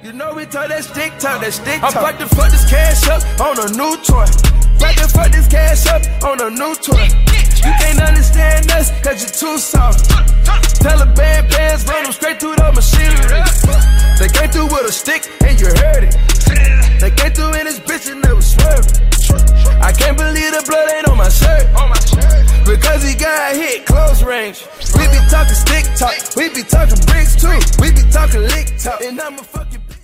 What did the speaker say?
You know we talk that stick talk, that stick talk. I'm about to fuck this cash up on a new toy. About to fuck this cash up on a new toy. You can't understand us, cause you're too soft. Taliban bands run them straight through the machinery. They came through with a stick and you heard it. They came through in this bitch and they was swerving. I can't believe the blood ain't on my shirt. Because he got hit close range. We be talking stick talk, we be talking bricks too. We be talking lick talk, and I'ma fuck you.